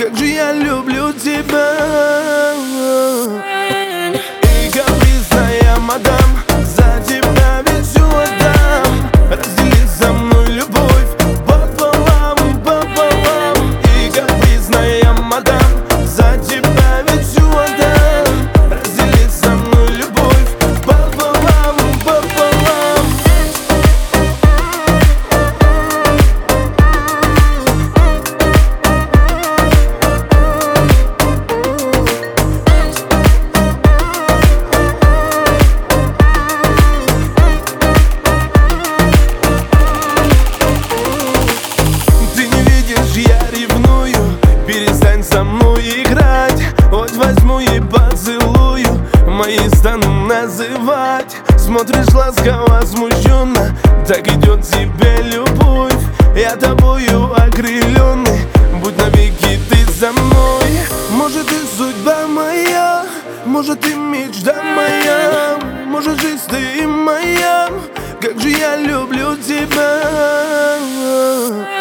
как же я люблю тебя. И капризная мадам, за тебя ведь всё отдам. Раздели со мной любовь пополам, пополам. И капризная мадам, за тебя ведь всё отдам. Раздели со мной любовь пополам, пополам. Я ревную, перестань со мной играть. Вот возьму и поцелую, мои стану называть. Смотришь ласково, смущенно, так идет тебе любовь. Я тобою окрыленный, будь навеки ты со мной. Может и судьба моя, может и мечта моя, может жизнь ты моя, как же я люблю тебя.